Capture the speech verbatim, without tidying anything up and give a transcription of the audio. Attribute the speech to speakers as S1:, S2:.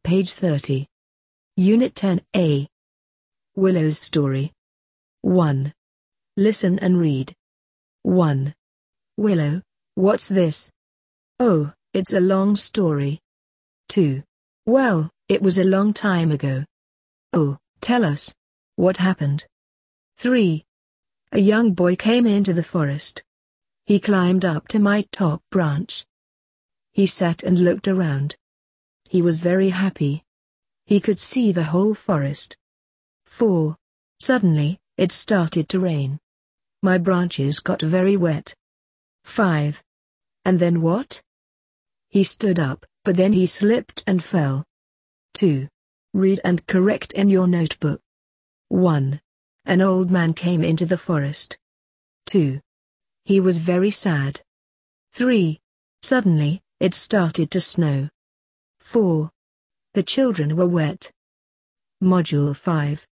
S1: Page thirty. Unit ten A. Willow's story. one. Listen and read. one. Willow, what's this? Oh, it's a long story. two. Well, it was a long time ago. Oh, tell us. What happened? three. A young boy came into the forest. He climbed up to my top branch. He sat and looked around. He was very happy. He could see the whole forest. four. Suddenly, it started to rain. My branches got very wet. five. And then what? He stood up, but then he slipped and fell. two. Read and correct in your notebook. one. An old man came into the forest. two. He was very sad. three. Suddenly, it started to snow. four. The children were wet. Module five.